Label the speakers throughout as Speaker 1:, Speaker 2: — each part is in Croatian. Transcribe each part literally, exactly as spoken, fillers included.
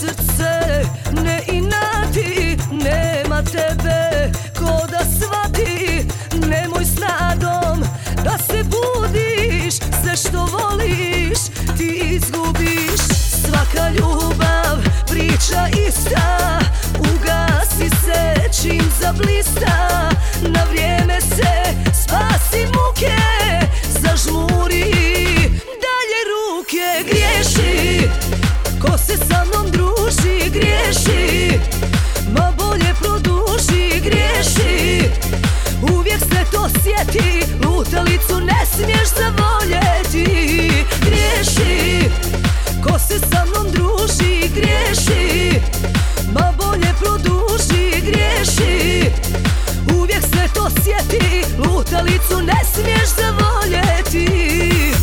Speaker 1: srce ne inati, nema tebe ko da svati. Nemoj s nadom da se budiš, sve što voliš ti izgubiš. Svaka ljubav priča ista, ugasi se čim zablista. Na vrijeme se spasi muke, zažmuri dalje ruke. Griješi ko se sa mnom druži, griješi, ma bolje produži. Griješi, uvijek se to sjeti, lutalicu ne smiješ zavoljeti. Griješi ko se sa mnom druži, griješi, ma bolje produži. Griješi, uvijek se to sjeti, lutalicu ne smiješ zavoljeti.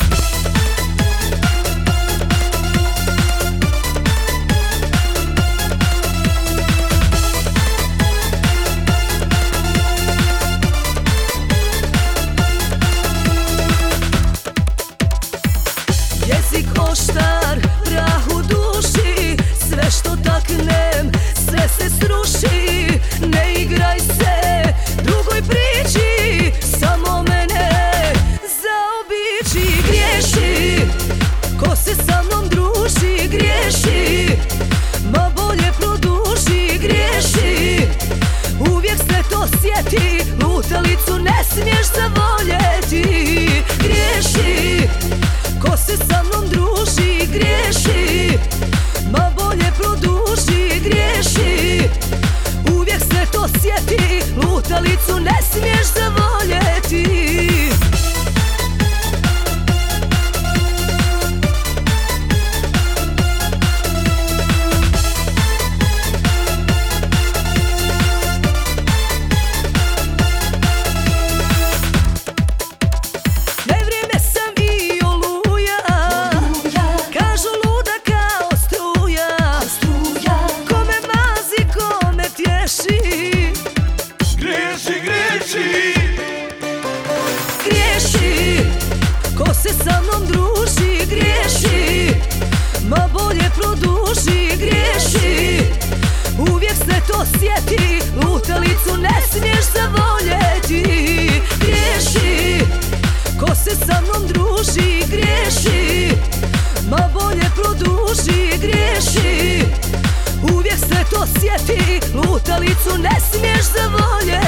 Speaker 1: Jezik oštar, prah u duši, sve što taknem, sve se sruši. Ne igraj se drugoj priči, samo mene zaobiđi. Griješi ko se sa mnom druži, griješi, ma bolje produži. Griješi, uvijek se to sjeti, lutalicu ne smiješ zavoljeti. Griješi ko se sa mnom druži, griješi, ma bolje produži. Griješi, uvijek se to sjeti, lutalicu ne smiješ zavoljeti. Griješi ko se sa mnom druži, griješi, ma bolje produži. Griješi, uvijek se to sjeti, lutalicu ne smiješ zavoljeti. Griješi ko se sa mnom druži, griješi, ma bolje produži. Griješi, uvijek se to sjeti, lutalicu ne smiješ zavoljeti.